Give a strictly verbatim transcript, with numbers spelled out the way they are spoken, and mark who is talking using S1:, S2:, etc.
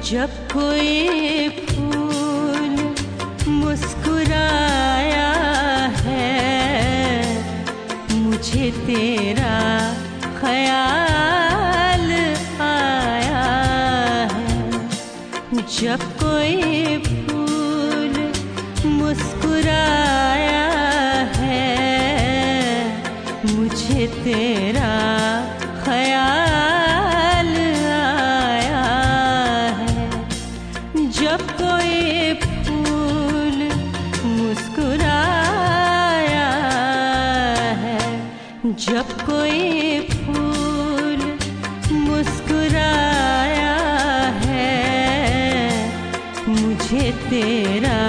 S1: जब कोई फूल मुस्कुराया है, मुझे तेरा ख्याल आया है। जब कोई फूल मुस्कुराया है, मुझे तेरा ख्याल आया है। जब कोई फूल मुस्कुराया है, जब कोई फूल मुस्कुराया है, मुझे तेरा